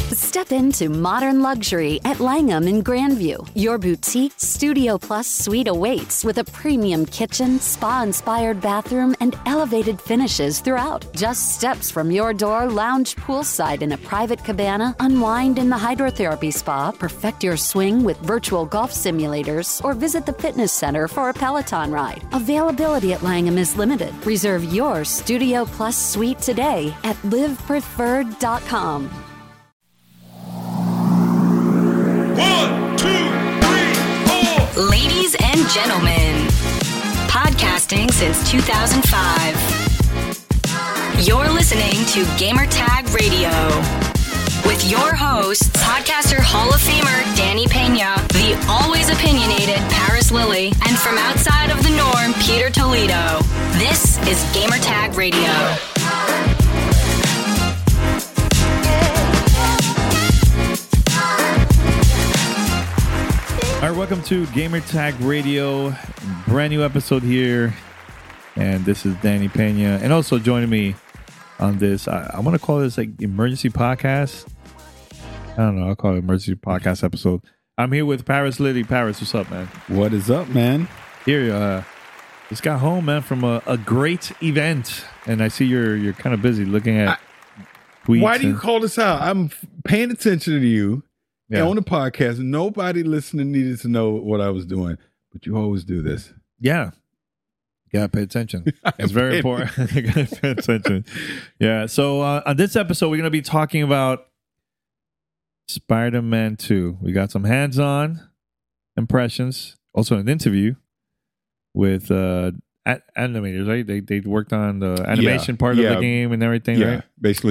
Step into modern luxury at Langham in Grandview. Your boutique Studio Plus suite awaits with a premium kitchen, spa-inspired bathroom, and elevated finishes throughout. Just steps from your door, lounge poolside in a private cabana, unwind in the hydrotherapy spa, perfect your swing with virtual golf simulators, or visit the fitness center for a Peloton ride. Availability at Langham is limited. Reserve your Studio Plus suite today at livepreferred.com. 1, 2, 3, 4. Ladies and gentlemen, podcasting since 2005. You're listening to Gamertag Radio with your hosts, podcaster Hall of Famer Danny Pena, the always opinionated Paris Lilly, and from outside of the norm, Peter Toledo. This is Gamertag Radio. All right, welcome to Gamertag Radio. Brand new episode here. And this is Danny Pena. And also joining me on this, I want to call this like emergency podcast. I don't know. I'll call it emergency podcast episode. I'm here with Paris Lilly. Paris, what's up, man? What is up, man? Here, just got home, man, from a great event. And I see you're kind of busy looking at tweets. Why do you call this out? I'm paying attention to you. Yeah. On the podcast, nobody listening needed to know what I was doing, but you always do this. Yeah. You gotta pay attention. It's very important. You gotta pay attention. Yeah. So on this episode, we're gonna be talking about Spider-Man 2. We got some hands-on impressions, also an interview with animators, right? They worked on the animation part of the game and everything, right? Basically,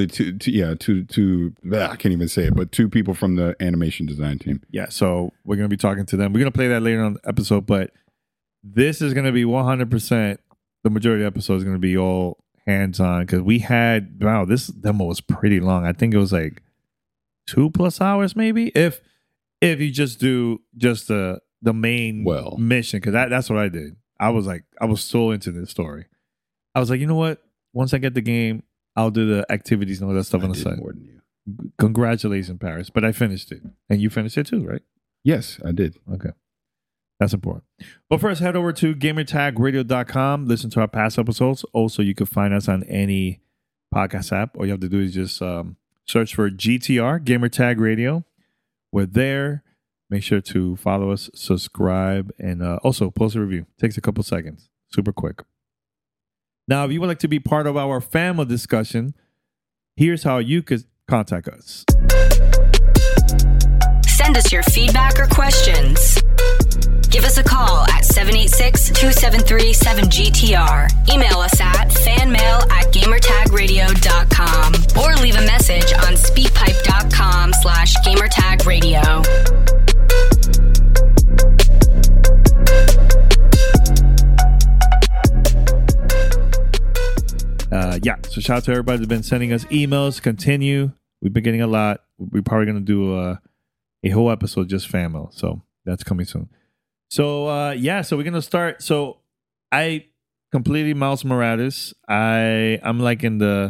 I can't even say it, but two people from the animation design team. Yeah, so we're going to be talking to them. We're going to play that later on the episode, but this is going to be 100%, the majority of the episode is going to be all hands-on, because this demo was pretty long. I think it was like 2+ hours maybe, if you just do just the main mission, because that's what I did. I was so into this story. I was like, you know what? Once I get the game, I'll do the activities and all that stuff on the side. More than you. Congratulations, Paris. But I finished it. And you finished it too, right? Yes, I did. Okay. That's important. But first, head over to gamertagradio.com. Listen to our past episodes. Also, you can find us on any podcast app. All you have to do is just search for GTR, Gamertag Radio. We're there. Make sure to follow us, subscribe, and also post a review. Takes a couple seconds. Super quick. Now, if you would like to be part of our family discussion, here's how you could contact us. Send us your feedback or questions. Give us a call at 786-273-7GTR. Email us at fanmail@gamertagradio.com or leave a message on speakpipe.com/gamertagradio. So shout out to everybody that's been sending us emails. Continue. We've been getting a lot. We're probably going to do a whole episode just fan mail. So that's coming soon. So so we're going to start. So I completed Miles Morales. I'm like in the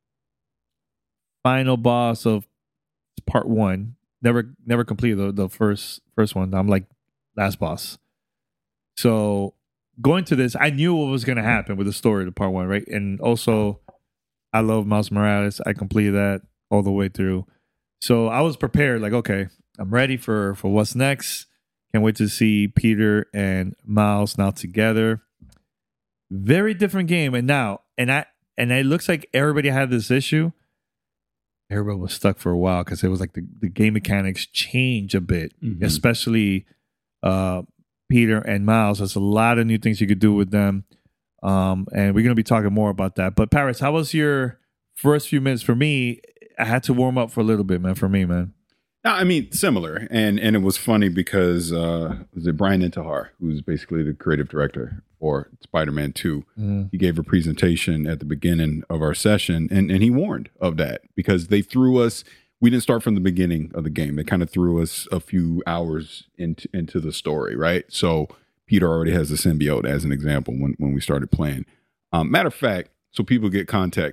final boss of part 1. Never completed the first one. I'm like last boss. So going to this, I knew what was going to happen with the story of part 1, right? And also, I love Miles Morales. I completed that all the way through. So I was prepared, like, okay, I'm ready for what's next. Can't wait to see Peter and Miles now together. Very different game. And it looks like everybody had this issue. Everybody was stuck for a while because it was like the game mechanics change a bit, especially Peter and Miles. There's a lot of new things you could do with them. And we're going to be talking more about that. But Paris, how was your first few minutes? For me, I had to warm up for a little bit, man. For me, man. No, I mean, similar. And it was funny because was it Brian Intihar, who's basically the creative director for Spider-Man 2. He gave a presentation at the beginning of our session, and he warned of that because they threw us. We didn't start from the beginning of the game. They kind of threw us a few hours into the story, right? So Peter already has the symbiote as an example when we started playing. Matter of fact, so people get context,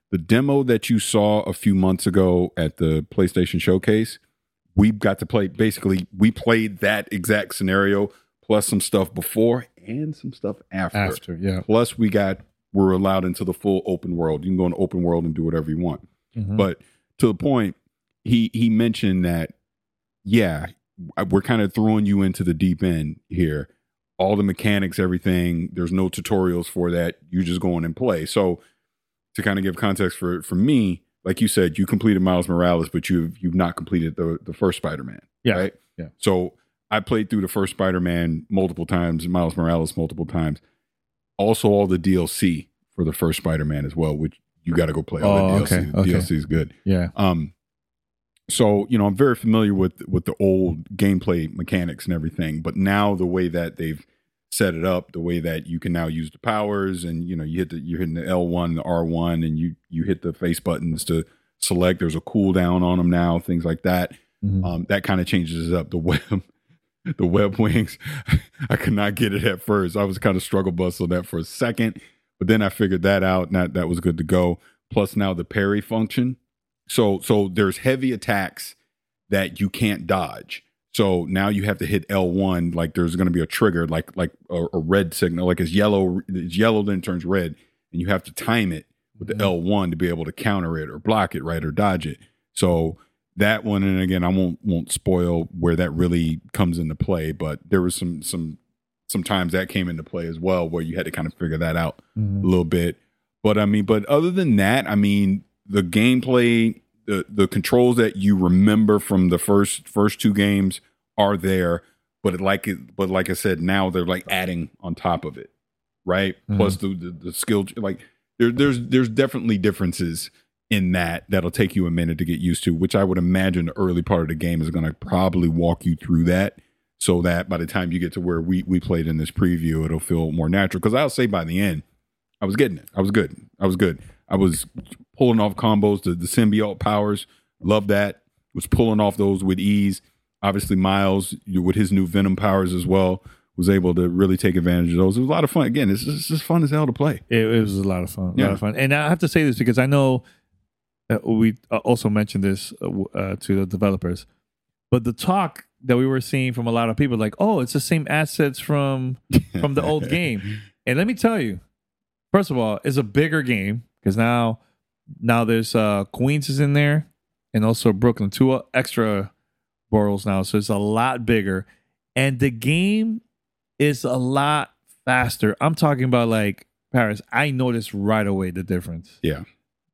the demo that you saw a few months ago at the PlayStation Showcase, we got to play. Basically, we played that exact scenario plus some stuff before and some stuff after. Yeah. Plus, we're allowed into the full open world. You can go in open world and do whatever you want. Mm-hmm. But to the point, he mentioned that, yeah, we're kind of throwing you into the deep end here. All the mechanics, everything, there's no tutorials for that. You just go in and play. So to kind of give context for me, like you said, you completed Miles Morales, but you've not completed the first Spider-Man. Yeah. Right? Yeah. So I played through the first Spider-Man multiple times, Miles Morales multiple times. Also all the DLC for the first Spider-Man as well, which you got to go play all the DLC. Okay. DLC is good. Yeah. So, I'm very familiar with the old gameplay mechanics and everything, but now the way that they've set it up, the way that you can now use the powers and, you're hitting the L1, the R1, and you hit the face buttons to select. There's a cooldown on them now, things like that. Mm-hmm. That kind of changes it up. The web wings, I could not get it at first. I was kind of struggle bus on that for a second, but then I figured that out and that was good to go. Plus now the parry function. So there's heavy attacks that you can't dodge. So now you have to hit L1, like there's going to be a trigger, like a red signal, like it's yellow then it turns red, and you have to time it with the L1 to be able to counter it or block it, right, or dodge it. So that one, and again, I won't spoil where that really comes into play, but there was some times that came into play as well where you had to kind of figure that out a little bit. But other than that, the gameplay, the controls that you remember from the first two games are there, but like I said, now they're like adding on top of it, right? Mm-hmm. Plus the skill, like there's definitely differences in that'll take you a minute to get used to, which I would imagine the early part of the game is going to probably walk you through that, so that by the time you get to where we played in this preview, it'll feel more natural. Because I'll say by the end, I was getting it. I was good. I was pulling off combos, the symbiote powers. Love that. Was pulling off those with ease. Obviously, Miles, with his new Venom powers as well, was able to really take advantage of those. It was a lot of fun. Again, it's just fun as hell to play. It was a lot of fun. A lot of fun. And I have to say this because I know we also mentioned this to the developers, but the talk that we were seeing from a lot of people, like, oh, it's the same assets from the old game. And let me tell you, first of all, it's a bigger game because now there's Queens is in there and also Brooklyn, 2 extra boroughs now. So it's a lot bigger. And the game is a lot faster. I'm talking about like Paris. I noticed right away the difference. Yeah.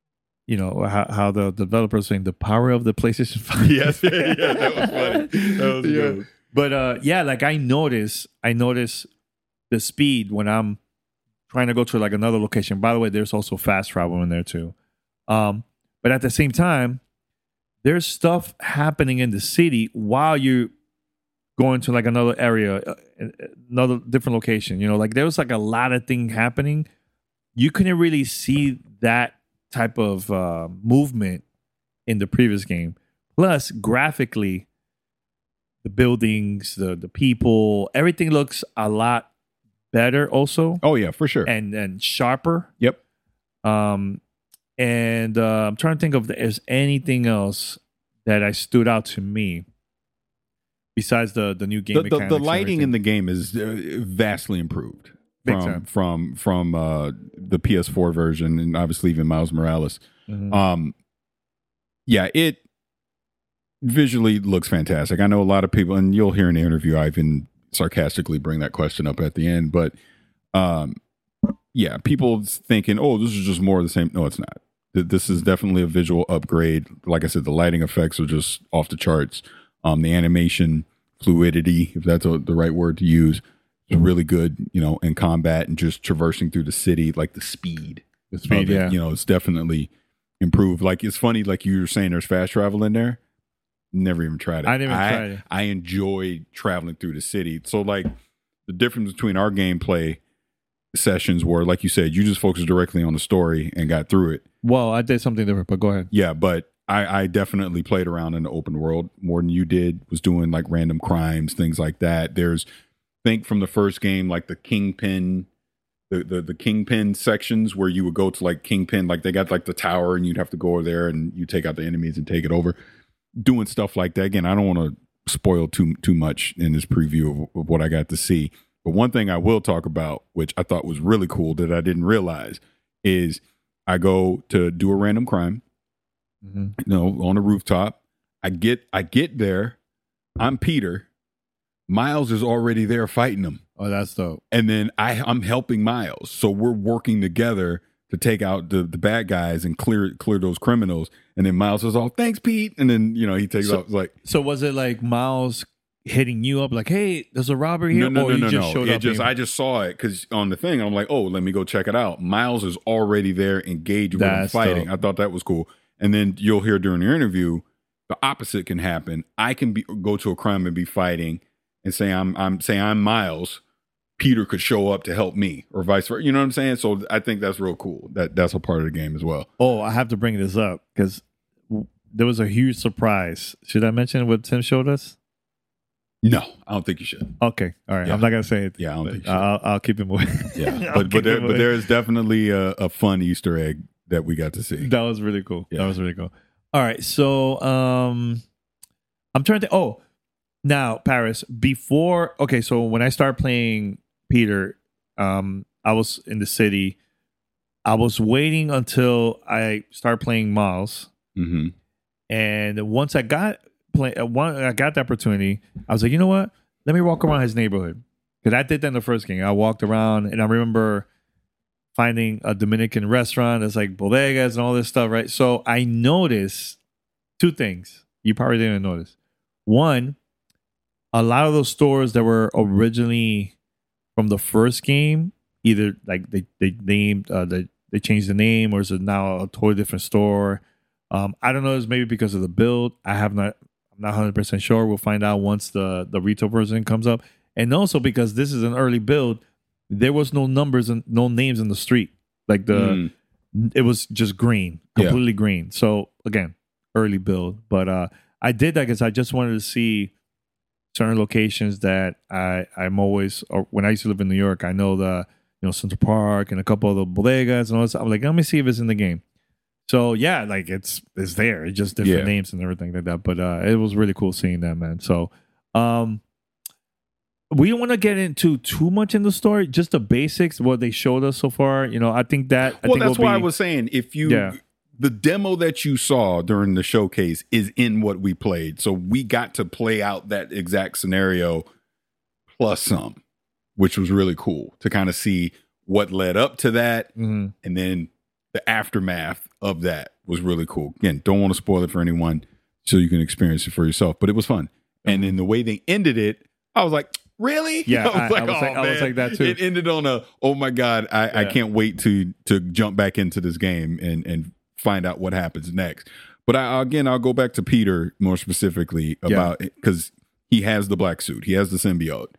How the developers saying the power of the PlayStation 5. Yes. Yeah, that was funny. That was good. But like I notice the speed when I'm trying to go to like another location. By the way, there's also fast travel in there too. But at the same time, there's stuff happening in the city while you going to like another area, another different location. Like there was like a lot of things happening. You couldn't really see that type of movement in the previous game. Plus, graphically, the buildings, the people, everything looks a lot better also. Oh yeah, for sure. And sharper. Yep. I'm trying to think if there's anything else that stood out to me besides the new game mechanics. The lighting in the game is vastly improved from the PS4 version, and obviously even Miles Morales. Mm-hmm. It visually looks fantastic. I know a lot of people, and you'll hear in the interview, I even sarcastically bring that question up at the end, but people thinking, oh, this is just more of the same. No, it's not. This is definitely a visual upgrade. Like I said, the lighting effects are just off the charts. The animation fluidity, if that's the right word to use, is really good, in combat and just traversing through the city, like the speed. Yeah. It's definitely improved. Like, it's funny, like you were saying, there's fast travel in there. Never even tried it. I didn't even try it. I enjoy traveling through the city. So, like, the difference between our gameplay sessions were, like you said, you just focused directly on the story and got through it. Well, I did something different, but go ahead. Yeah, but I definitely played around in the open world more than you did, was doing like random crimes, things like that. Think from the first game, like the Kingpin the Kingpin sections where you would go to like Kingpin, like they got like the tower and you'd have to go over there and you take out the enemies and take it over. Doing stuff like that. Again, I don't want to spoil too much in this preview of what I got to see. But one thing I will talk about, which I thought was really cool that I didn't realize, is I go to do a random crime, on the rooftop. I get there. I'm Peter. Miles is already there fighting him. Oh, that's dope. And then I'm helping Miles. So we're working together to take out the bad guys and clear those criminals. And then Miles says, "Oh, thanks, Pete." And then, he takes off. Like, so was it like Miles hitting you up like, "Hey, there's a robber here"? No. Showed up I just saw it because on the thing, I'm like, "Oh, let me go check it out." Miles is already there, engaged with him fighting. Dope. I thought that was cool. And then you'll hear during the interview, the opposite can happen. I can go to a crime and be fighting and say I'm Miles. Peter could show up to help me, or vice versa. You know what I'm saying? So I think that's real cool. That's a part of the game as well. Oh, I have to bring this up because there was a huge surprise. Should I mention what Tim showed us? No, I don't think you should. Okay, all right. Yeah. I'm not gonna say it. Yeah, I don't think you should. I'll keep it moving. Yeah, but there is definitely a fun Easter egg that we got to see. That was really cool. Yeah. That was really cool. All right, so I'm trying to. Oh, now Paris. Before, okay, so when I started playing Peter, I was in the city. I was waiting until I started playing Miles, and once I got the opportunity, I was like, you know what? Let me walk around his neighborhood, because I did that in the first game. I walked around, and I remember finding a Dominican restaurant that's like bodegas and all this stuff, right? So I noticed two things you probably didn't notice. One, a lot of those stores that were originally from the first game, either like they named they changed the name, or is it now a totally different store? I don't know. It's maybe because of the build. I'm not 100% sure. We'll find out once the retail version comes up, and also because this is an early build, there was no numbers and no names in the street. Like it was just green, completely green. So again, early build, but I did that because I just wanted to see certain locations that I'm always, or when I used to live in New York, I know the Central Park and a couple of the bodegas and all this. I'm like, let me see if it's in the game. So yeah, like it's there. It's just different names and everything like that. But it was really cool seeing that, man. So we don't want to get into too much in the story, just the basics, what they showed us so far. I think that. That's why I was saying the demo that you saw during the showcase is in what we played. So we got to play out that exact scenario plus some, which was really cool to kind of see what led up to that. And then the aftermath of that was really cool. Again, don't want to spoil it for anyone so you can experience it for yourself, but it was fun. And then the way they ended it, I was like, really? Yeah, I was like that too. It ended on a, oh my God, I can't wait to jump back into this game and find out what happens next. But I'll go back to Peter more specifically about because he has the black suit, he has the symbiote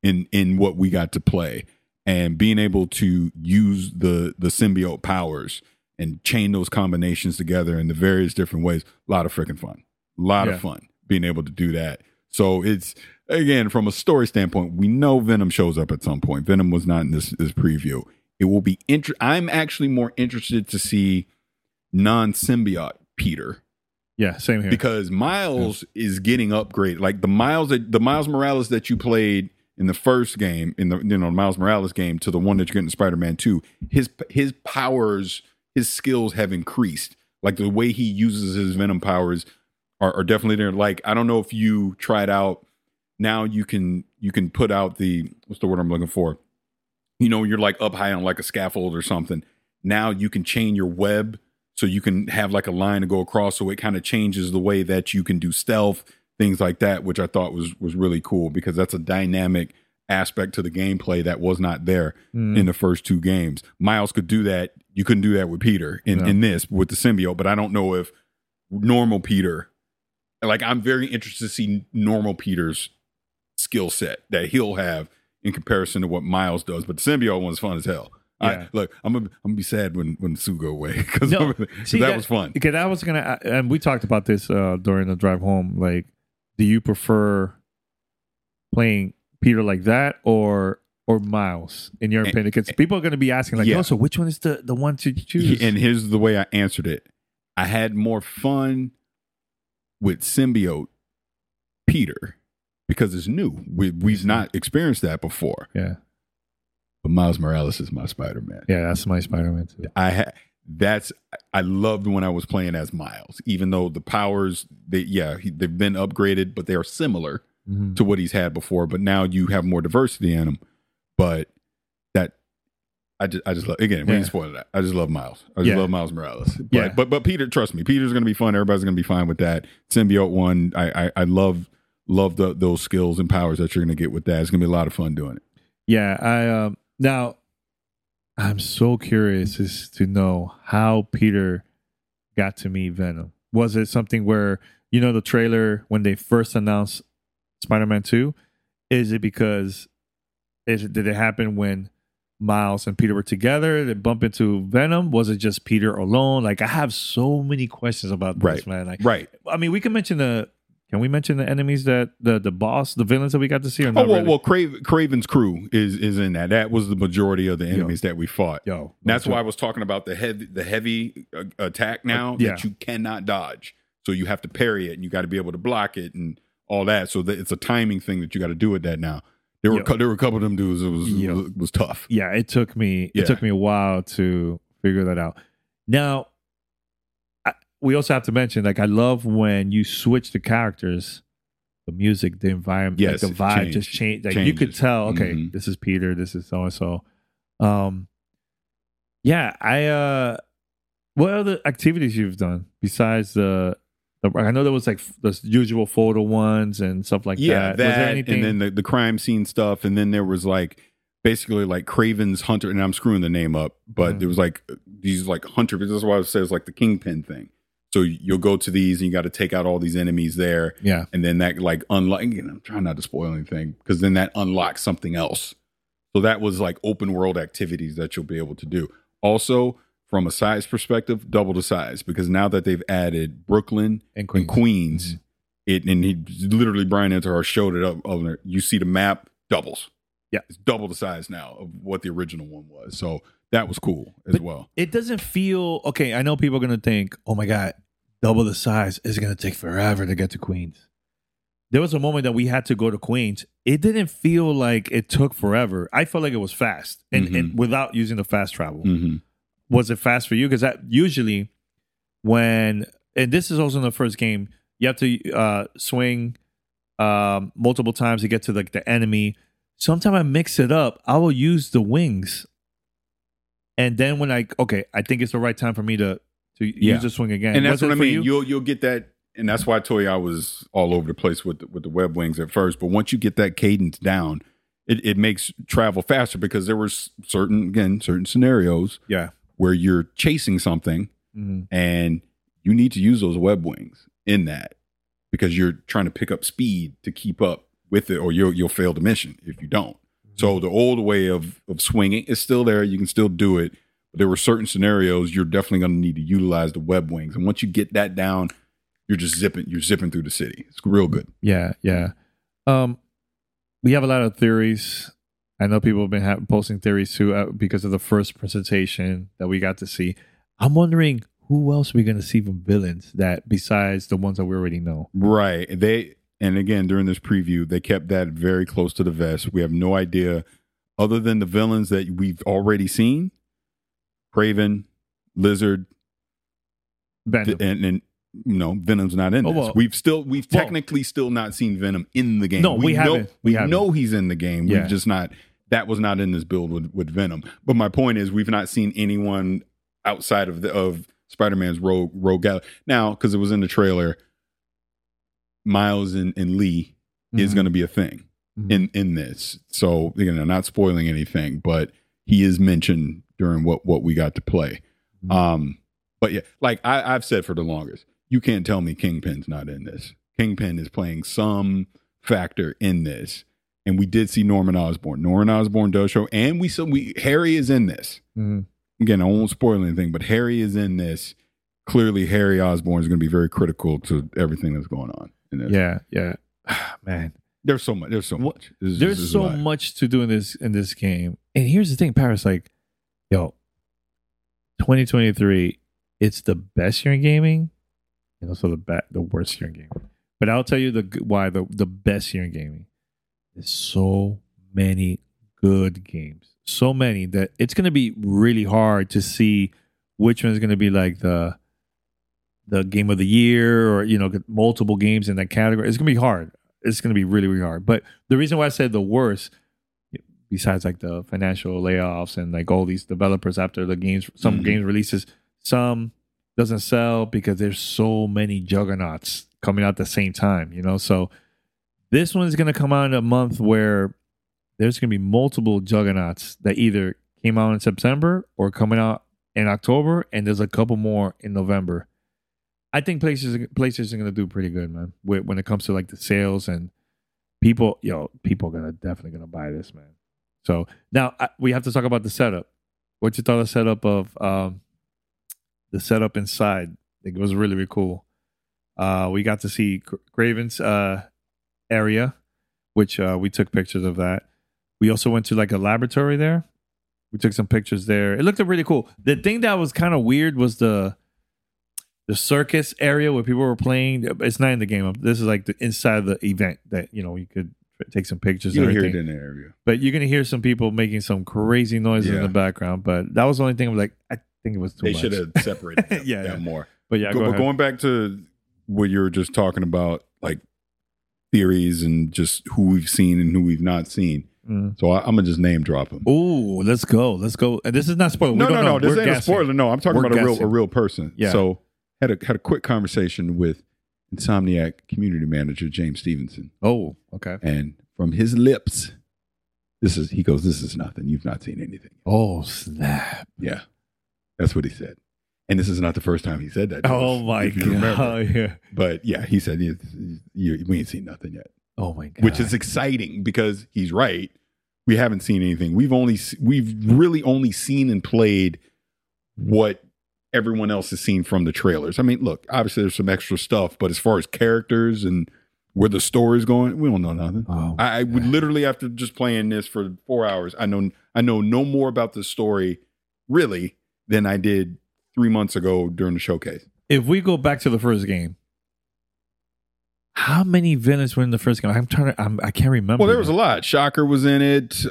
in what we got to play, and being able to use the symbiote powers and chain those combinations together in the various different ways. A lot of freaking fun. A lot of fun being able to do that. So it's, again, from a story standpoint, we know Venom shows up at some point. Venom was not in this preview. It will be I'm actually more interested to see non-symbiote Peter. Yeah, same here. Because Miles is getting upgraded. Like the Miles Morales that you played in the first game, in the Miles Morales game, to the one that you're getting in Spider-Man 2, his powers, his skills have increased. Like the way he uses his Venom powers are definitely there. Like, I don't know if you tried out. Now you can put out what's the word I'm looking for? You're like up high on like a scaffold or something. Now you can chain your web so you can have like a line to go across. So it kind of changes the way that you can do stealth, things like that, which I thought was really cool because that's a dynamic aspect to the gameplay that was not there in the first two games. Miles could do that. You couldn't do that with Peter in this with the symbiote, but I don't know if normal Peter, like I'm very interested to see normal Peter's skill set that he'll have in comparison to what Miles does. But the symbiote one's fun as hell. Yeah. I'm gonna be sad when Sue go away because that was fun. Because I was gonna, and we talked about this during the drive home. Like, do you prefer playing Peter like that or or Miles, in your opinion? Because people are going to be asking, like, oh, so which one is the one to choose? And here's the way I answered it. I had more fun with Symbiote Peter because it's new. We've not experienced that before. Yeah. But Miles Morales is my Spider-Man. Yeah, that's my Spider-Man too. I loved when I was playing as Miles, even though the powers, they've been upgraded, but they are similar to what he's had before. But now you have more diversity in him. But I just love, again, we didn't spoil that. I just love Miles. I just love Miles Morales. But Peter, trust me, Peter's going to be fun. Everybody's going to be fine with that. Symbiote one, I love those skills and powers that you're going to get with that. It's going to be a lot of fun doing it. Yeah, now I'm so curious as to know how Peter got to meet Venom. Was it something where, the trailer when they first announced Spider-Man 2? Is it because did it happen when Miles and Peter were together? They bump into Venom? Was it just Peter alone? Like, I have so many questions about this, man. Like, right. I mean, we can mention Can we mention the enemies that the boss, the villains that we got to see? Or not really? Well, Craven's crew is in that. That was the majority of the enemies that we fought. That's why I was talking about the heavy attack now that you cannot dodge. So you have to parry it, and you got to be able to block it and all that. So it's a timing thing that you got to do with that now. There were a couple of them dudes. It was tough. Yeah, it took me a while to figure that out. Now, we also have to mention, like, I love when you switch the characters, the music, the environment, like the vibe just change. Like, you could tell, okay, this is Peter, this is so and so. What other activities you've done besides I know there was like the usual photo ones and stuff like that. That, was there anything? And then the crime scene stuff, and then there was like basically like Craven's Hunter, and I'm screwing the name up, but there was like these like hunter. This is why it says like the Kingpin thing. So you'll go to these, and you got to take out all these enemies there, and then that like unlock. I'm trying not to spoil anything because then that unlocks something else. So that was like open world activities that you'll be able to do. Also, from a size perspective, double the size, because now that they've added Brooklyn and Queens, and he literally, Brian Intihar showed it up over there. You see the map doubles. Yeah, it's double the size now of what the original one was. So that was cool as well. It doesn't feel okay. I know people are gonna think, "Oh my god, double the size is gonna take forever to get to Queens." There was a moment that we had to go to Queens. It didn't feel like it took forever. I felt like it was fast, and without using the fast travel. Was it fast for you? Because that usually and this is also in the first game, you have to swing multiple times to get to like the enemy. Sometimes I mix it up. I will use the wings, and then when I think it's the right time for me to use the swing again. And that's what I mean. You'll get that, and that's why I told you I was all over the place with the web wings at first. But once you get that cadence down, it makes travel faster, because there were certain scenarios where you're chasing something and you need to use those web wings in that, because you're trying to pick up speed to keep up with it, or you'll fail the mission if you don't. So the old way of swinging is still there. You can still do it. But there were certain scenarios you're definitely going to need to utilize the web wings. And once you get that down, you're zipping through the city. It's real good. Yeah. We have a lot of theories. I know people have been posting theories too because of the first presentation that we got to see. I'm wondering who else are we going to see from villains that besides the ones that we already know. Right. And again, during this preview, they kept that very close to the vest. We have no idea, other than the villains that we've already seen: Kraven, Lizard, Venom. And Venom's not in this. We've technically still not seen Venom in the game. No, we haven't. We know he's in the game. We've just not. That was not in this build with Venom. But my point is, we've not seen anyone outside of Spider-Man's Rogue Gallery. Now, because it was in the trailer, Miles and Lee is going to be a thing in this. So, not spoiling anything, but he is mentioned during what we got to play. But yeah, like I've said for the longest, you can't tell me Kingpin's not in this. Kingpin is playing some factor in this. And we did see Norman Osborn. Norman Osborn does show, and Harry is in this. Again, I won't spoil anything, but Harry is in this. Clearly, Harry Osborn is going to be very critical to everything that's going on in this. Yeah. Man, There's so much. There's so much. There's so much to do in this game. And here's the thing, Paris, like, yo, 2023, it's the best year in gaming and also the worst year in gaming. But I'll tell you why the best year in gaming. There's so many good games. So many that it's going to be really hard to see which one is going to be like the game of the year, or multiple games in that category. It's going to be hard. It's going to be really, really hard. But the reason why I said the worst, besides like the financial layoffs and like all these developers after the games, some games releases, some doesn't sell because there's so many juggernauts coming out at the same time. So this one is going to come out in a month where there's going to be multiple juggernauts that either came out in September or coming out in October, and there's a couple more in November. I think PlayStation are going to do pretty good, man, when it comes to like the sales, and people are definitely going to buy this, man. So now we have to talk about the setup. What you thought of the setup of the setup inside? I think it was really, really cool. We got to see Kraven's area, which we took pictures of that. We also went to like a laboratory there. We took some pictures there. It looked really cool. The thing that was kind of weird was the circus area where people were playing. It's not in the game. This is like the inside of the event that you could take some pictures. You and hear everything. it in the area, but you're gonna hear some people making some crazy noises in the background. But that was the only thing. I think it was too much. They should have separated that more. But yeah, but going back to what you were just talking about, like theories and just who we've seen and who we've not seen. So I'm gonna just name drop them. Ooh, let's go. And this is not spoiler. No. This ain't a spoiler. No, I'm talking about a real person. Yeah. So had a quick conversation with Insomniac community manager James Stevenson. Oh, okay. And from his lips, he goes, "This is nothing. You've not seen anything." Oh, snap. Yeah, that's what he said. And this is not the first time he said that. Oh my God. Oh, yeah. But yeah, he said, we ain't seen nothing yet. Oh my God. Which is exciting because he's right. We haven't seen anything. We've really only seen and played what everyone else has seen from the trailers. I mean, look, obviously there's some extra stuff, but as far as characters and where the story's going, we don't know nothing. Oh, I would literally, after just playing this for 4 hours, I know no more about the story really than I did 3 months ago during the showcase. If we go back to the first game, how many villains were in the first game? I can't remember. Well, there was a lot. Shocker was in it.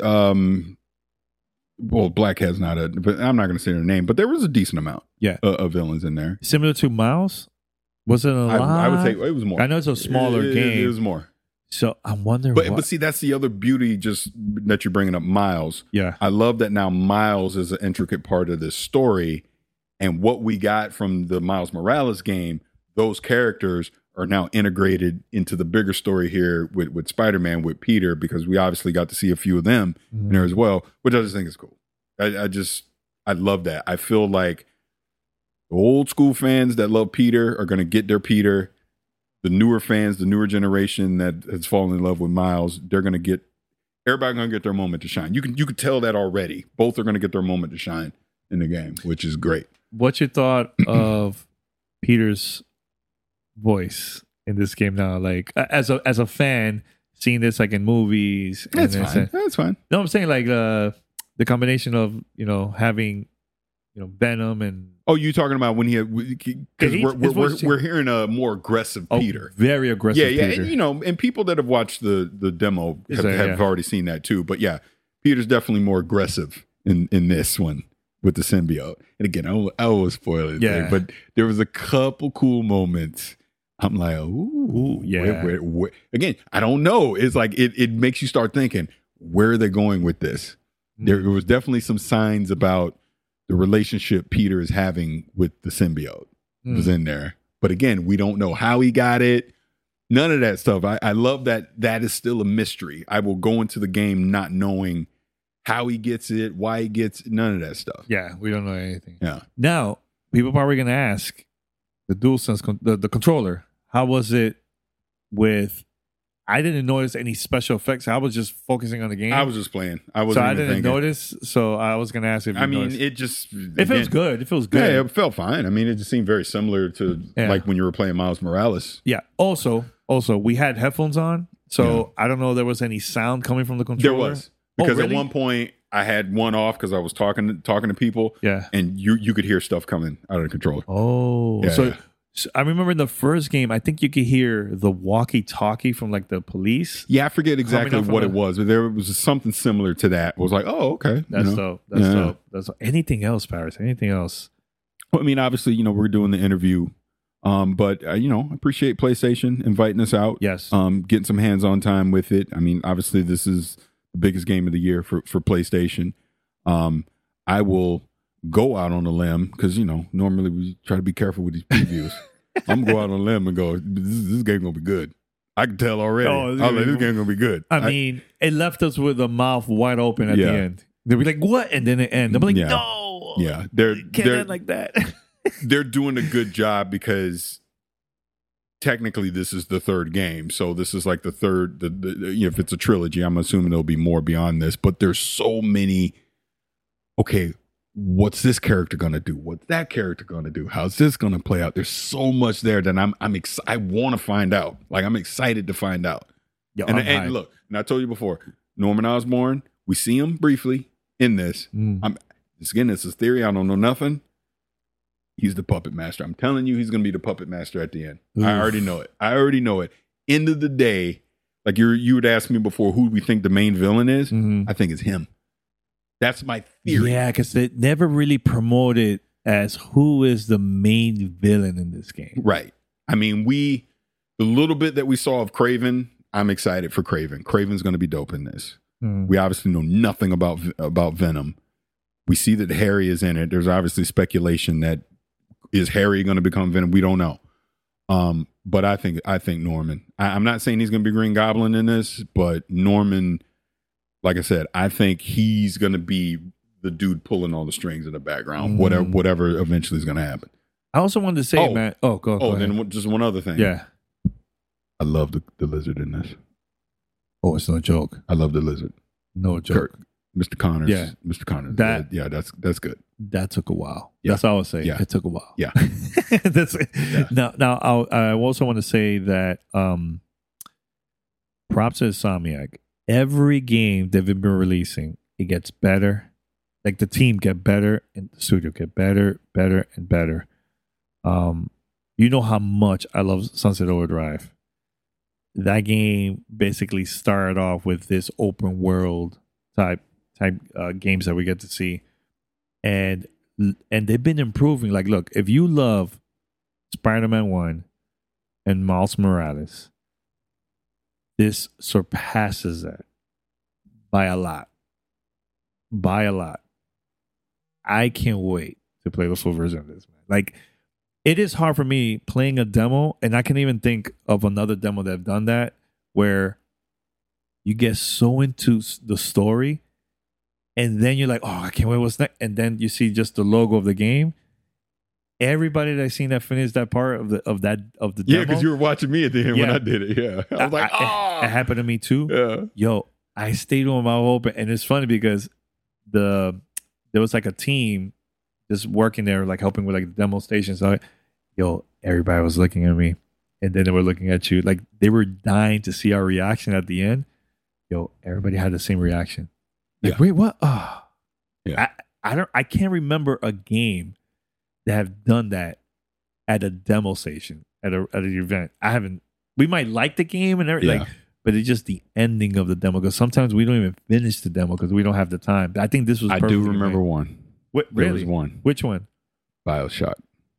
Well, Black Cat's not but I'm not going to say her name, but there was a decent amount of villains in there. Similar to Miles? Was it a lot? I would say it was more. I know it's a smaller game. It was more. So I'm wondering. But see, that's the other beauty just that you're bringing up, Miles. Yeah. I love that now Miles is an intricate part of this story. And what we got from the Miles Morales game, those characters are now integrated into the bigger story here with Spider-Man, with Peter, because we obviously got to see a few of them in there as well, which I just think is cool. I love that. I feel like the old school fans that love Peter are going to get their Peter. The newer fans, the newer generation that has fallen in love with Miles, everybody's going to get their moment to shine. You can tell that already. Both are going to get their moment to shine in the game, which is great. What's your thought of Peter's voice in this game now? Like as a fan, seeing this like in movies. That's fine. That's fine. No, I'm saying like the combination of having Venom and. Oh, you talking about when because we're hearing a more aggressive Peter, very aggressive. Yeah, Peter. And people that have watched the demo have already seen that too. But yeah, Peter's definitely more aggressive in this one with the symbiote. And again, I always spoil it, but there was a couple cool moments. I'm like, ooh, yeah. Where? Again, I don't know. It's like it makes you start thinking, where are they going with this? There was definitely some signs about the relationship Peter is having with the symbiote was in there. But again, we don't know how he got it. None of that stuff. I love that is still a mystery. I will go into the game not knowing how he gets it, why he gets it, none of that stuff. Yeah, we don't know anything. Yeah. Now, people probably going to ask the DualSense, the controller, how was it with... I didn't notice any special effects. I was just focusing on the game. I was just playing. I didn't notice. So I was going to ask if you noticed. It feels good. It feels good. Yeah, it felt fine. I mean, it just seemed very similar to like when you were playing Miles Morales. Yeah. Also, we had headphones on, So I don't know if there was any sound coming from the controller. There was. Because really? at one point I had one off because I was talking to people. Yeah. And you could hear stuff coming out of the controller. Oh. Yeah, so, yeah. so I remember in the first game, I think you could hear the walkie-talkie from like the police. Yeah, I forget exactly up from what the- it was, but there was something similar to that. I was like, oh, okay. That's dope. That's Yeah. dope. That's anything else, Paris? Anything else? Well, I mean, obviously, we're doing the interview. But I appreciate PlayStation inviting us out. Yes. Getting some hands-on time with it. I mean, obviously, this is the biggest game of the year for PlayStation. I will go out on a limb because normally we try to be careful with these previews. I'm gonna go out on a limb and go, this game gonna be good. I can tell already. Oh, I'm like, this game gonna be good. I mean, it left us with a mouth wide open at the Yeah. end. They'll be like, "What?" And then it ends. I'm like, Yeah. "No, yeah, it can't end like that." they're doing a good job because technically this is the third game. So this is like the third, if it's a trilogy, I'm assuming there'll be more beyond this, but there's so many, okay, what's this character going to do? What's that character going to do? How's this going to play out? There's so much there that I want to find out. Like I'm excited to find out. Yo, And look, and I told you before, Norman Osborn, we see him briefly in this. This is theory. I don't know nothing. He's the puppet master. I'm telling you, he's going to be the puppet master at the end. Oof. I already know it. End of the day, like you would ask me before, who we think the main villain is? Mhm. I think it's him. That's my theory. Yeah, because it never really promoted as who is the main villain in this game. Right. I mean, the little bit that we saw of Kraven, I'm excited for Kraven. Kraven's going to be dope in this. Mm. We obviously know nothing about Venom. We see that Harry is in it. There's obviously speculation that is Harry going to become Venom? We don't know. But I think Norman. I'm not saying he's going to be Green Goblin in this, but Norman, like I said, I think he's going to be the dude pulling all the strings in the background. Whatever eventually is going to happen. I also wanted to say, man. Oh, go ahead. Then just one other thing. Yeah. I love the lizard in this. Oh, it's no joke. I love the lizard. No joke. Kirk, Mr. Connors. Yeah. Mr. Connors. That- that's good. That took a while. Yeah. That's all I was saying. Yeah. It took a while. Yeah. That's Now, I also want to say that props to Insomniac. Every game they've been releasing, it gets better. Like the team get better and the studio get better, better, and better. You know how much I love Sunset Overdrive. That game basically started off with this open world type games that we get to see. And they've been improving. Like, look, if you love Spider-Man 1 and Miles Morales, this surpasses that by a lot. By a lot. I can't wait to play the full version of this, man. Like, it is hard for me playing a demo, and I can even think of another demo that have done that, where you get so into the story, and then you're like, oh, I can't wait, what's next? And then you see just the logo of the game. Everybody that I seen that finished that part of the demo. Yeah, because you were watching me at the end when Yeah. I did it. Yeah. I was like, It happened to me too. Yeah. Yo, I stayed with my mouth open, and it's funny because there was like a team just working there, like helping with like the demo station. So, everybody was looking at me, and then they were looking at you, like they were dying to see our reaction at the end. Everybody had the same reaction. Like, Yeah. wait, what? Oh, Yeah. I can't remember a game that have done that at a demo station at an event. I haven't. We might like the game and everything, Yeah. but it's just the ending of the demo, because sometimes we don't even finish the demo because we don't have the time. I think this was. I do perfectly remember made. one. What, There really? was one. Which one? BioShock.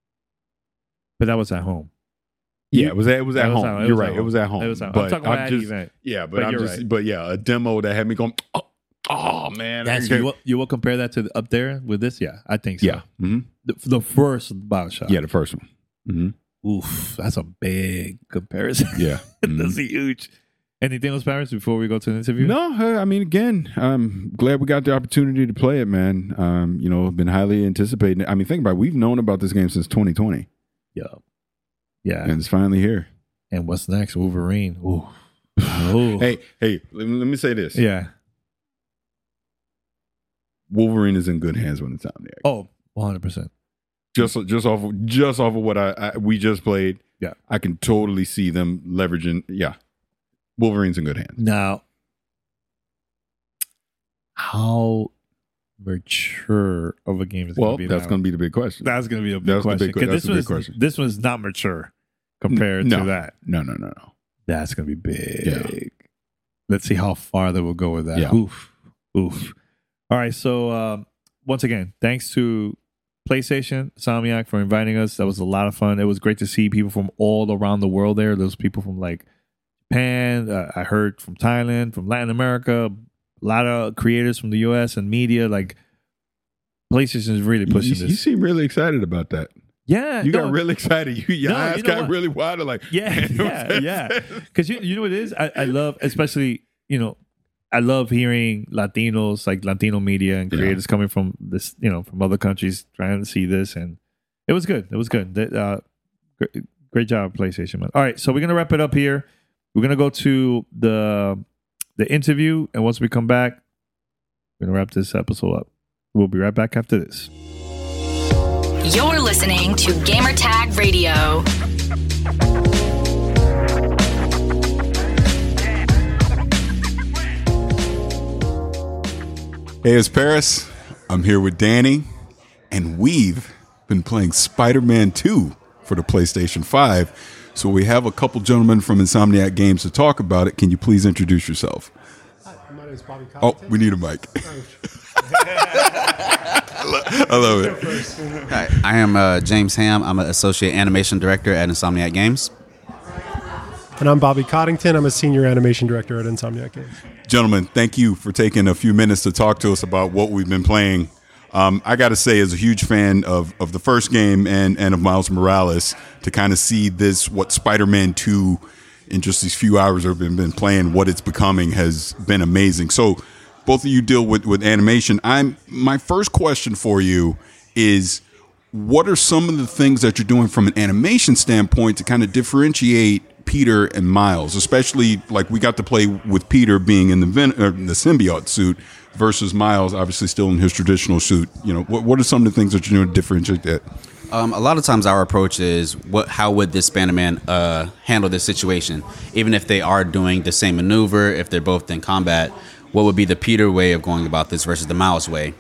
But that was at home. Yeah, it was at home. You're right. It was at home. It was at home. But I'm talking about that event. Yeah, but But I'm you're just right. but yeah, a demo that had me going, oh man. That's you will compare that to up there with this? Yeah, I think so. Yeah. Mm-hmm. The first BioShock. Yeah, the first one. Mm-hmm. Oof, that's a big comparison. Yeah. That's huge. Anything else, Paris, before we go to the interview? No, I mean, again, I'm glad we got the opportunity to play it, man. Been highly anticipating it. I mean, think about it. We've known about this game since 2020. Yeah. And it's finally here. And what's next? Wolverine. Ooh. Oh. Hey, let me say this. Yeah. Wolverine is in good hands when it's out there. Oh, 100%. Just off of what we just played. Yeah. I can totally see them leveraging. Yeah. Wolverine's in good hands. Now, how mature of a game is going to be? That's going to be the big question. That's going to be a big question. That's the big question. This one's not mature compared to that. No. That's going to be big. Yeah. Let's see how far they will go with that. Yeah. Oof. All right. So, once again, thanks to PlayStation, Insomniac, for inviting us. That was a lot of fun. It was great to see people from all around the world there. There's people from like Japan. I heard from Thailand, from Latin America. A lot of creators from the US and media. Like, PlayStation is really pushing this. You seem really excited about that. Yeah. You got really excited. Your eyes got really wide. Like, yeah. Because you know what it is? I love, especially, I love hearing Latinos, like Latino media and creators coming from this, from other countries trying to see this. And it was good. Great job, PlayStation, man. All right. So we're going to wrap it up here. We're going to go to the interview. And once we come back, we're going to wrap this episode up. We'll be right back after this. You're listening to Gamertag Radio. Hey, it's Paris. I'm here with Danny, and we've been playing Spider-Man 2 for the PlayStation 5. So we have a couple gentlemen from Insomniac Games to talk about it. Can you please introduce yourself? Hi, my name is Bobby Coddington. Oh, we need a mic. I love it. Hi, I am James Ham. I'm an associate animation director at Insomniac Games. And I'm Bobby Coddington. I'm a senior animation director at Insomniac Games. Gentlemen, thank you for taking a few minutes to talk to us about what we've been playing. I got to say, as a huge fan of the first game and of Miles Morales, to kind of see this, what Spider-Man 2 in just these few hours I've been playing, what it's becoming has been amazing. So both of you deal with animation. My first question for you is, what are some of the things that you're doing from an animation standpoint to kind of differentiate Peter and Miles, especially like we got to play with Peter being in the symbiote suit versus Miles obviously still in his traditional suit. What are some of the things that you're doing to differentiate that? A lot of times our approach is how would this Spider-Man handle this situation? Even if they are doing the same maneuver, if they're both in combat, what would be the Peter way of going about this versus the Miles way?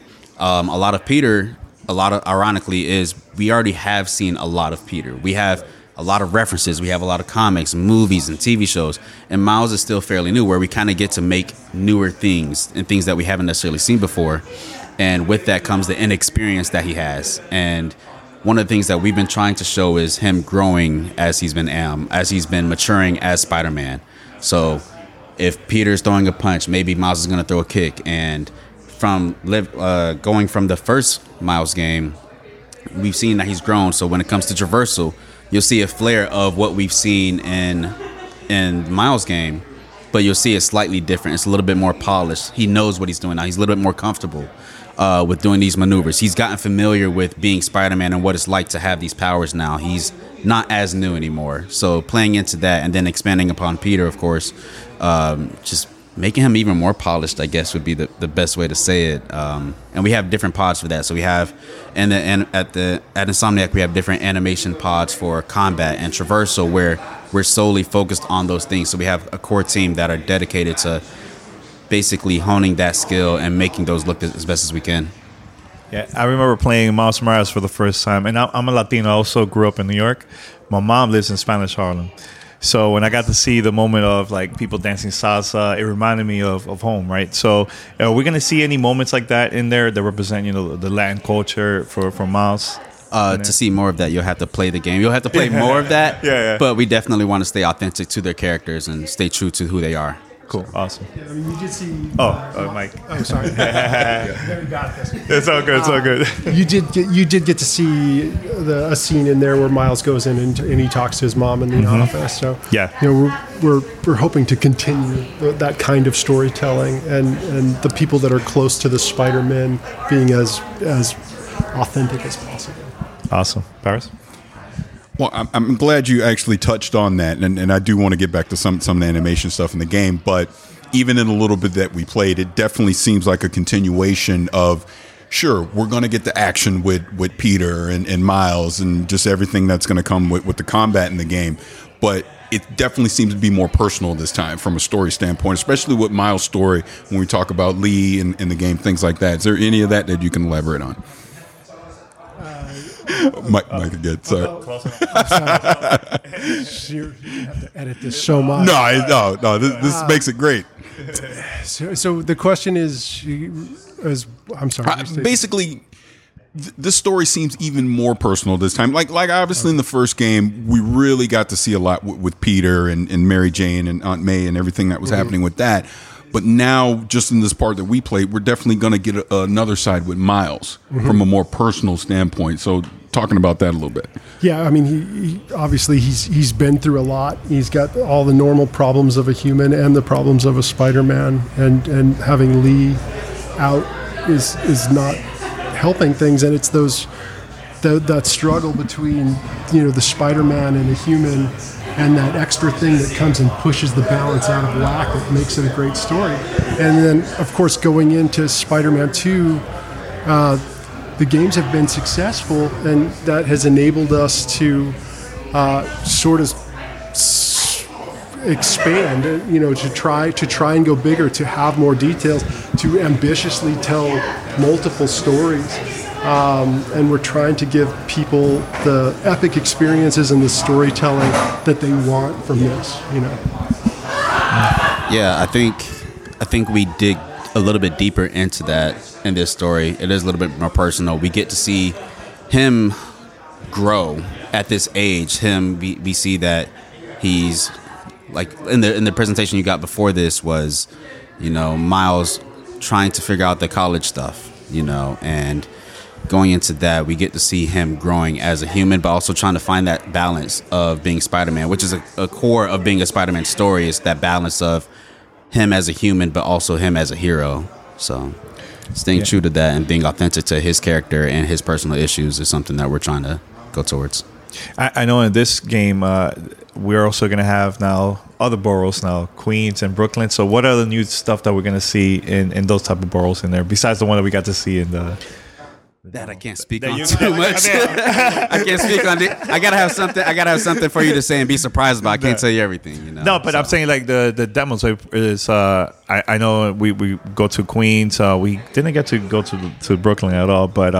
Ironically, is we already have seen a lot of Peter. We have a lot of references. We have a lot of comics, movies, and TV shows. And Miles is still fairly new, where we kind of get to make newer things and things that we haven't necessarily seen before. And with that comes the inexperience that he has. And one of the things that we've been trying to show is him growing as he's been maturing as Spider-Man. So if Peter's throwing a punch, maybe Miles is going to throw a kick. And from going from the first Miles game, we've seen that he's grown. So when it comes to traversal, you'll see a flare of what we've seen in Miles' game, but you'll see it slightly different. It's a little bit more polished. He knows what he's doing now. He's a little bit more comfortable with doing these maneuvers. He's gotten familiar with being Spider-Man and what it's like to have these powers now. He's not as new anymore. So playing into that and then expanding upon Peter, of course, just making him even more polished, I guess, would be the best way to say it. And we have different pods for that. So we have, at Insomniac, we have different animation pods for combat and traversal, where we're solely focused on those things. So we have a core team that are dedicated to basically honing that skill and making those look as best as we can. Yeah, I remember playing Miles Morales for the first time, and I'm a Latino. I also grew up in New York. My mom lives in Spanish Harlem. So when I got to see the moment of like people dancing salsa, it reminded me of home, right? So are we going to see any moments like that in there that represent, the Latin culture for Miles? To see more of that, you'll have to play the game. You'll have to play more of that. Yeah. But we definitely want to stay authentic to their characters and stay true to who they are. Cool. Awesome. Yeah, I mean, you did see. Mike. Oh, sorry. Very got this. It's all good. It's all good. You did get to see a scene in there where Miles goes in and he talks to his mom in the office. So yeah, we're hoping to continue that kind of storytelling and the people that are close to the Spider-Man being as authentic as possible. Awesome. Paris? Well, I'm glad you actually touched on that, and I do want to get back to some of the animation stuff in the game, but even in a little bit that we played, it definitely seems like a continuation of, sure, we're going to get the action with Peter and Miles and just everything that's going to come with the combat in the game, but it definitely seems to be more personal this time from a story standpoint, especially with Miles' story when we talk about Lee and the game, things like that. Is there any of that you can elaborate on? Mike again, sorry. I'm sorry. You have to edit this so much. No. This makes it great. So the question is I'm sorry. Basically, this story seems even more personal this time. Like obviously in the first game, we really got to see a lot with Peter and Mary Jane and Aunt May and everything that was happening with that. But now, just in this part that we played, we're definitely going to get another side with Miles from a more personal standpoint. So, talking about that a little bit. Yeah, I mean, he obviously he's been through a lot. He's got all the normal problems of a human and the problems of a Spider-Man, and having Lee out is not helping things. And it's that struggle between the Spider-Man and the human. And that extra thing that comes and pushes the balance out of whack that makes it a great story. And then, of course, going into Spider-Man 2, the games have been successful, and that has enabled us to sort of expand, to try and go bigger, to have more details, to ambitiously tell multiple stories. And we're trying to give people the epic experiences and the storytelling that they want from this, Yeah, I think we dig a little bit deeper into that in this story. It is a little bit more personal. We get to see him grow at this age. We see that he's like in the presentation you got before this was, Miles trying to figure out the college stuff, and going into that, we get to see him growing as a human, but also trying to find that balance of being Spider-Man, which is a core of being a Spider-Man story, is that balance of him as a human, but also him as a hero. So staying true to that and being authentic to his character and his personal issues is something that we're trying to go towards. I know in this game, we're also going to have now other boroughs now, Queens and Brooklyn. So what are the new stuff that we're going to see in those type of boroughs in there, besides the one that we got to see in the... That I can't speak on too much. I can't speak on it. I gotta have something for you to say and be surprised about. I can't tell you everything. No, but I'm saying like the demos is. I know we go to Queens. We didn't get to go to Brooklyn at all. But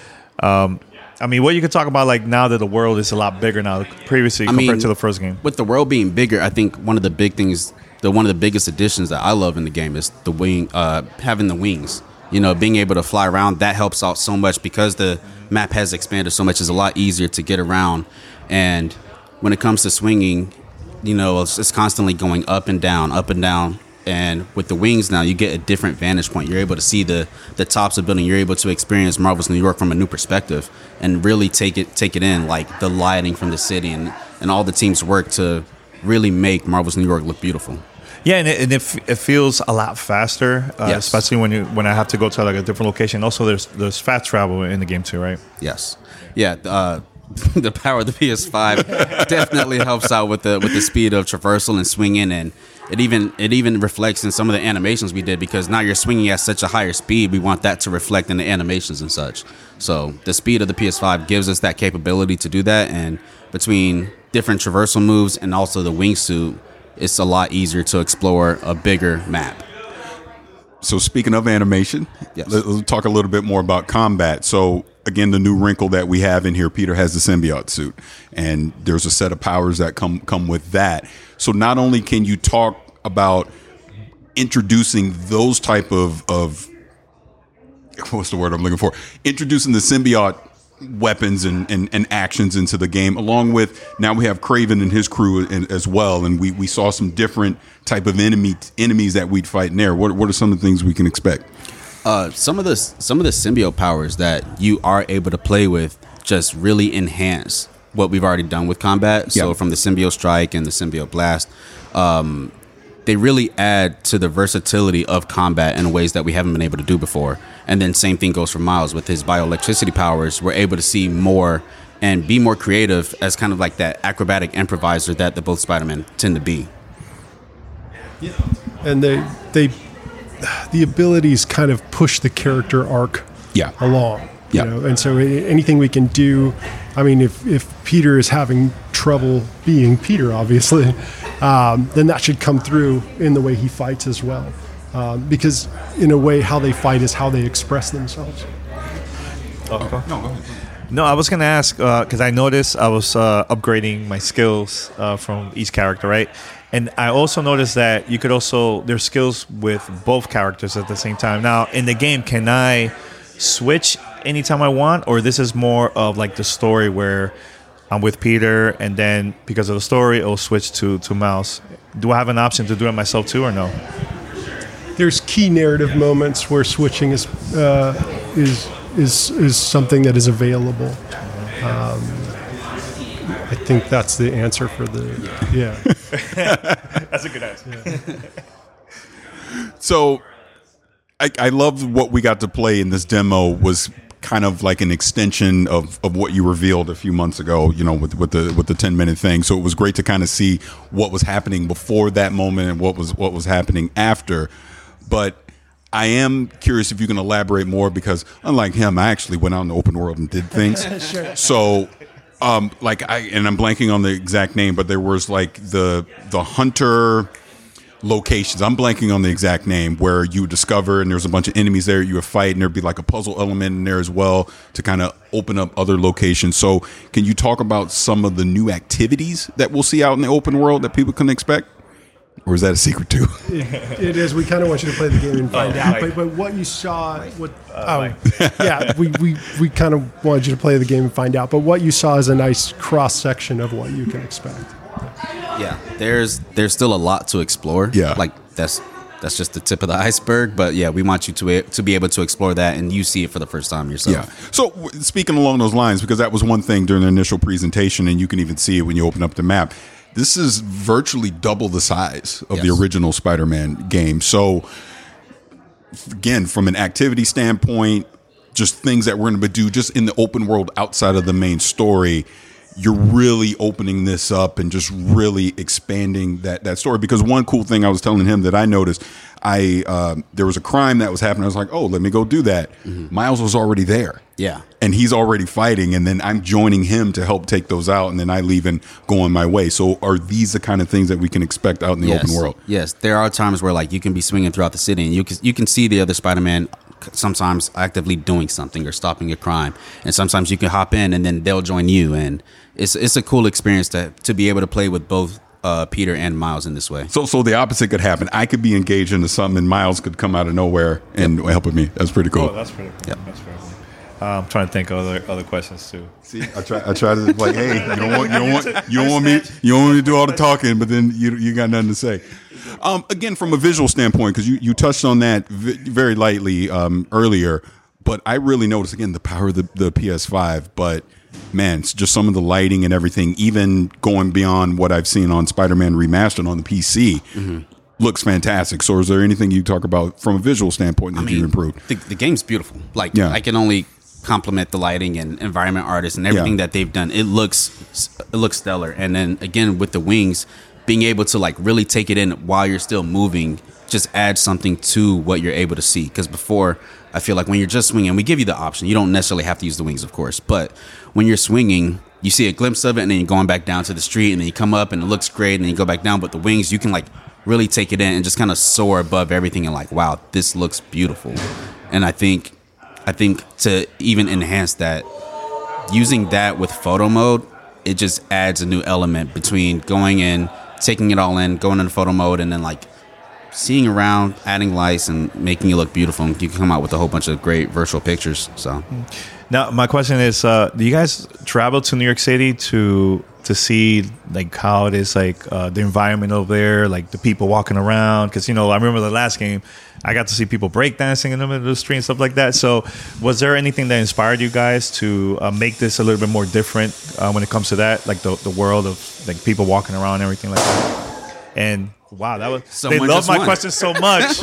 I mean, what you could talk about like now that the world is a lot bigger now, previously compared to the first game. With the world being bigger, I think one of the big things, one of the biggest additions that I love in the game is the wing, having the wings. Being able to fly around, that helps out so much because the map has expanded so much. It's a lot easier to get around. And when it comes to swinging, it's constantly going up and down, up and down. And with the wings now, you get a different vantage point. You're able to see the tops of building. You're able to experience Marvel's New York from a new perspective and really take it in, like the lighting from the city and all the team's work to really make Marvel's New York look beautiful. Yeah, and it feels a lot faster, yes. Especially when I have to go to like a different location. Also, there's fast travel in the game too, right? Yes, yeah. The power of the PS5 definitely helps out with the speed of traversal and swinging, and it even reflects in some of the animations we did because now you're swinging at such a higher speed. We want that to reflect in the animations and such. So the speed of the PS5 gives us that capability to do that, and between different traversal moves and also the wingsuit, it's a lot easier to explore a bigger map. So speaking of animation, yes. Let's talk a little bit more about combat. So again, the new wrinkle that we have in here, Peter has the symbiote suit, and there's a set of powers that come with that. So not only can you talk about introducing those type of what's the word I'm looking for? Introducing the symbiote weapons and actions into the game, along with now we have Kraven and his crew as well, and we saw some different type of enemies that we'd fight in there. What are some of the things we can expect? Some of the symbiote powers that you are able to play with just really enhance what we've already done with combat. So Yep. from the symbiote strike and the symbiote blast, they really add to the versatility of combat in ways that we haven't been able to do before. And then same thing goes for Miles with his bioelectricity powers. We're able to see more and be more creative as kind of like that acrobatic improviser that the both Spider-Men tend to be. Yeah. And the abilities kind of push the character arc along. Yeah. And so anything we can do, I mean, if Peter is having trouble being Peter, obviously, then that should come through in the way he fights as well. Because in a way, how they fight is how they express themselves. No, I was going to ask, because I noticed I was upgrading my skills from each character, right? And I also noticed that you could also, there's skills with both characters at the same time. Now, in the game, can I switch anytime I want? Or this is more of like the story where I'm with Peter, and then because of the story, it'll switch to Miles. Do I have an option to do it myself too, or no? There's key narrative moments where switching is something that is available. I think that's the answer for That's a good answer. Yeah. So I love what we got to play in this demo was kind of like an extension of what you revealed a few months ago, with the 10-minute thing. So it was great to kind of see what was happening before that moment and what was happening after. But I am curious if you can elaborate more, because unlike him, I actually went out in the open world and did things. Sure. So I'm blanking on the exact name, but there was like the hunter locations. I'm blanking on the exact name, where you discover and there's a bunch of enemies there you would fight, and there'd be like a puzzle element in there as well to kind of open up other locations. So can you talk about some of the new activities that we'll see out in the open world that people can expect? Or is that a secret too? It is. We kind of want you to play the game and find out. But what you saw, we kind of wanted you to play the game and find out. But what you saw is a nice cross section of what you can expect. Yeah, there's still a lot to explore. Yeah, like that's just the tip of the iceberg. But yeah, we want you to be able to explore that, and you see it for the first time yourself. Yeah. So speaking along those lines, because that was one thing during the initial presentation, and you can even see it when you open up the map. This is virtually double the size of the original Spider-Man game. So, again, from an activity standpoint, just things that we're going to do just in the open world outside of the main story, you're really opening this up and just really expanding that story. Because one cool thing I was telling him that I noticed, there was a crime that was happening. I was like, oh, let me go do that. Mm-hmm. Miles was already there. Yeah. And he's already fighting, and then I'm joining him to help take those out, and then I leave and go on my way. So are these the kind of things that we can expect out in the open world? Yes. There are times where like you can be swinging throughout the city, and you can see the other Spider-Man sometimes actively doing something or stopping a crime. And sometimes you can hop in, and then they'll join you. And it's a cool experience to be able to play with both Peter and Miles in this way. So the opposite could happen. I could be engaged into something, and Miles could come out of nowhere and help with me. That's pretty cool. Oh, that's pretty cool. Yep. That's very cool. I'm trying to think of other questions too. See, I try to like, hey, you don't want me to do all the talking, but then you got nothing to say. Again, from a visual standpoint, because you touched on that very lightly earlier, but I really noticed again the power of the PS5. But man, it's just some of the lighting and everything, even going beyond what I've seen on Spider-Man Remastered on the PC. Mm-hmm. Looks fantastic. So is there anything you talk about from a visual standpoint that you've improved? The game's beautiful. Like, I can only compliment the lighting and environment artists and everything that they've done. It looks stellar. And then again, with the wings, being able to like really take it in while you're still moving just adds something to what you're able to see. Because before, I feel like when you're just swinging, we give you the option. You don't necessarily have to use the wings, of course. But when you're swinging, you see a glimpse of it, and then you're going back down to the street, and then you come up, and it looks great, and then you go back down. But the wings, you can like really take it in and just kind of soar above everything and like, wow, this looks beautiful. And I think to even enhance that, using that with photo mode, it just adds a new element between going in, taking it all in, going into photo mode, and then like seeing around, adding lights, and making it look beautiful. And you can come out with a whole bunch of great virtual pictures. So now my question is, do you guys travel to New York City to see like how it is, like the environment over there, like the people walking around? Because I remember the last game, I got to see people breakdancing in the middle of the street and stuff like that. So was there anything that inspired you guys to make this a little bit more different when it comes to that, like the world of like people walking around and everything like that? And wow, that was they love my question so much.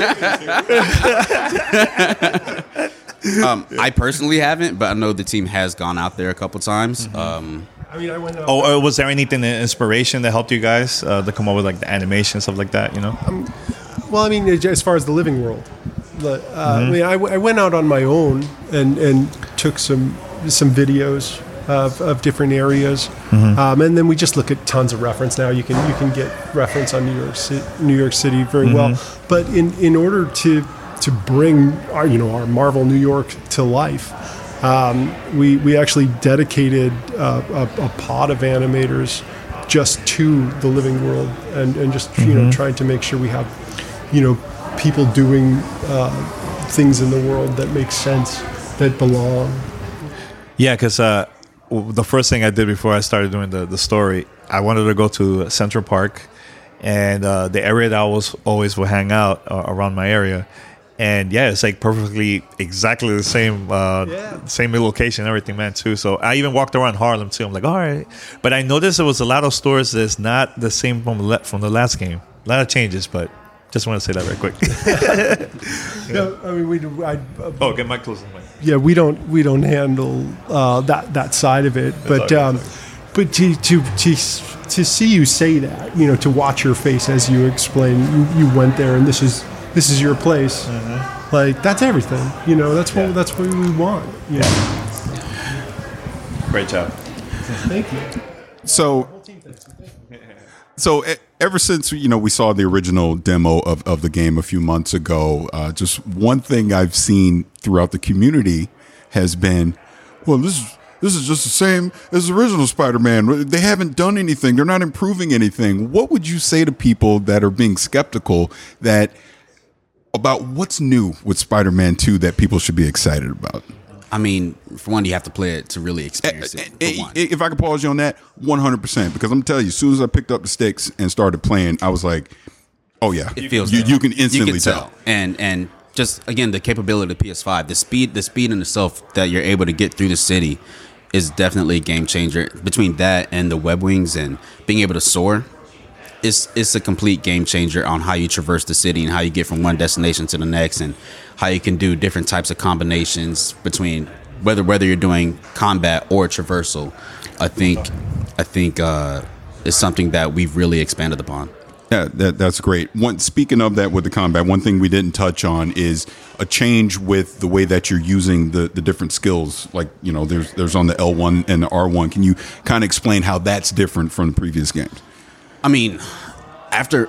I personally haven't, but I know the team has gone out there a couple times. Mm-hmm. I went out. Was there anything, the inspiration that helped you guys to come up with like the animation and stuff like that? Well, I mean, as far as the living world, I mean, I went out on my own and took some videos of different areas, and then we just look at tons of reference. Now you can get reference on New York City very well, but in order to bring our Marvel New York to life, we actually dedicated a pod of animators just to the living world, and just trying to make sure we have people doing things in the world that make sense, that belong. Yeah, because the first thing I did before I started doing the story, I wanted to go to Central Park, and the area that I always would hang out around my area. And yeah, it's like perfectly exactly the same same location, everything, man, too. So I even walked around Harlem too. I'm like, all right, but I noticed there was a lot of stores that's not the same from the last game. A lot of changes, but just want to say that very quick. No, I mean get my close. Yeah, we don't handle that side of it, but to see you say that, to watch your face as you explain you went there and this is your place, like that's everything. That's what we want. Great job. Thank you. So ever since we saw the original demo of the game a few months ago, just one thing I've seen throughout the community has been, well, this is just the same as the original Spider-Man. They haven't done anything. They're not improving anything. What would you say to people that are being skeptical about what's new with Spider-Man 2 that people should be excited about? I mean, for one, you have to play it to really experience it. If I could pause you on that, 100%, because I'm gonna tell you, as soon as I picked up the sticks and started playing, I was like, "Oh yeah, it feels you can instantly tell." And just again, the capability of the PS5, the speed in itself that you're able to get through the city is definitely a game changer. Between that and the web wings and being able to soar, it's a complete game changer on how you traverse the city and how you get from one destination to the next, and how you can do different types of combinations between whether you're doing combat or traversal. I think is something that we've really expanded upon. Yeah, that's great. Speaking of that with the combat, one thing we didn't touch on is a change with the way that you're using the different skills. Like, there's on the L1 and the R1. Can you kind of explain how that's different from the previous games? I mean, after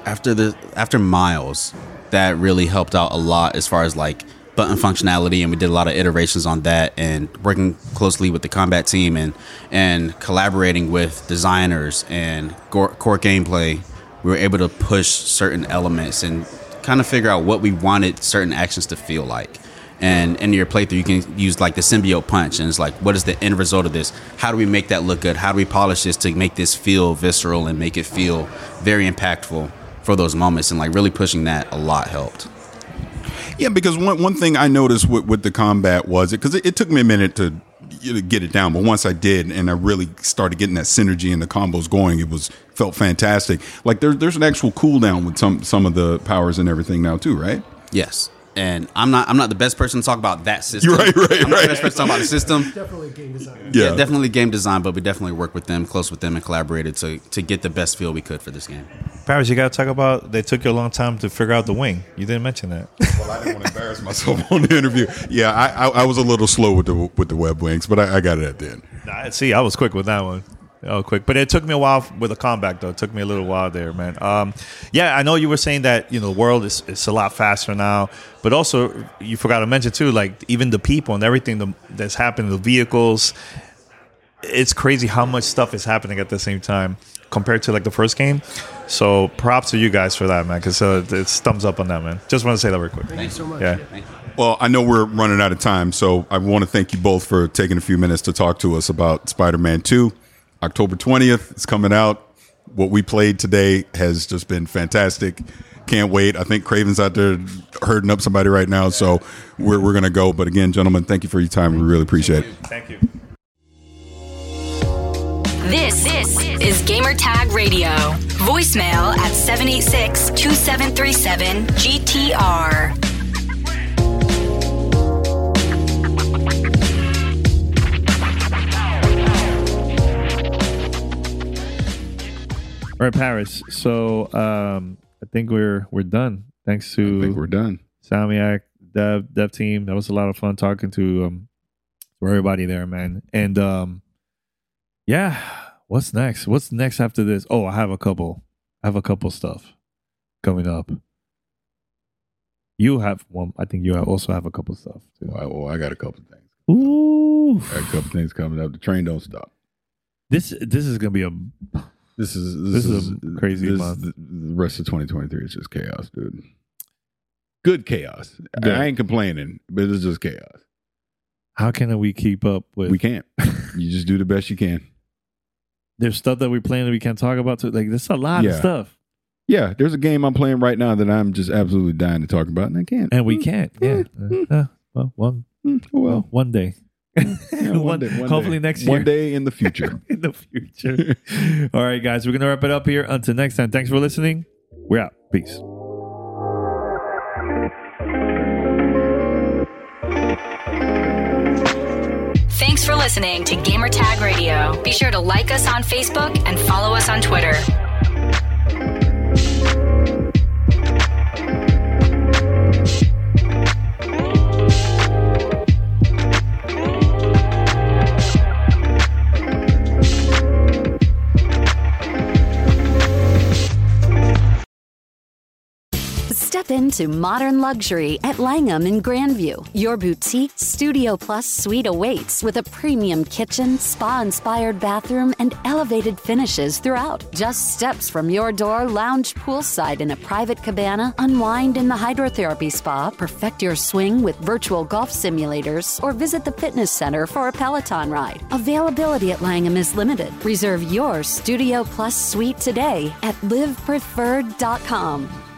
Miles, that really helped out a lot as far as like button functionality, and we did a lot of iterations on that, and working closely with the combat team and collaborating with designers and core gameplay. We were able to push certain elements and kind of figure out what we wanted certain actions to feel like. And in your playthrough, you can use like the symbiote punch, and it's like, what is the end result of this? How do we make that look good? How do we polish this to make this feel visceral and make it feel very impactful for those moments? And like really pushing that a lot helped. Yeah, because one thing I noticed with the combat was because it took me a minute to get it down, but once I did and I really started getting that synergy and the combos going, felt fantastic. Like there's an actual cooldown with some of the powers and everything now too, right? Yes. And I'm not the best person to talk about that system. You're right. I'm not the best person to talk about the system. Definitely game design. Yeah, definitely game design, but we definitely worked with them, close with them, and collaborated to get the best feel we could for this game. Paris, you got to talk about, they took you a long time to figure out the wing. You didn't mention that. Well, I didn't want to embarrass myself on the interview. Yeah, I was a little slow with the web wings, but I got it at the end. Nah, see, I was quick with that one. Oh, quick. But it took me a while with the combat, though. It took me a little while there, man. Yeah, I know you were saying that, the world is a lot faster now. But also, you forgot to mention, too, like, even the people and everything that's happening, the vehicles. It's crazy how much stuff is happening at the same time compared to, like, the first game. So, props to you guys for that, man, because it's thumbs up on that, man. Just want to say that real quick. Thank you so much. Yeah. Well, I know we're running out of time, so I want to thank you both for taking a few minutes to talk to us about Spider-Man 2. October 20th, it's coming out. What we played today has just been fantastic. Can't wait. I think Craven's out there herding up somebody right now, so we're going to go. But again, gentlemen, thank you for your time. We really appreciate it. Thank you. This is Gamertag Radio. Voicemail at 786-2737-GTR. All right, Paris. So I think we're done. Thanks to I think we're done. Salmiak, dev team. That was a lot of fun talking to for everybody there, man. And yeah, what's next? What's next after this? Oh, I have a couple stuff coming up. You have one. I think you also have a couple stuff too. Well, I got a couple things. Ooh, I got a couple things coming up. The train don't stop. This is gonna be a This is a crazy month. The rest of 2023 is just chaos, dude. Good chaos. Good. I ain't complaining, but it's just chaos. How can we keep up with? We can't. You just do the best you can. There's stuff that we playing that we can't talk about. Like there's a lot of stuff. Yeah, there's a game I'm playing right now that I'm just absolutely dying to talk about, and I can't. And we can't. Yeah. One day. One day. Hopefully next year. One day in the future. In the future. All right, guys, we're gonna wrap it up here. Until next time. Thanks for listening. We're out. Peace. Thanks for listening to Gamertag Radio. Be sure to like us on Facebook and follow us on Twitter. Step into modern luxury at Langham in Grandview. Your boutique Studio Plus suite awaits with a premium kitchen, spa-inspired bathroom, and elevated finishes throughout. Just steps from your door, lounge poolside in a private cabana, unwind in the hydrotherapy spa, perfect your swing with virtual golf simulators, or visit the fitness center for a Peloton ride. Availability at Langham is limited. Reserve your Studio Plus suite today at livepreferred.com.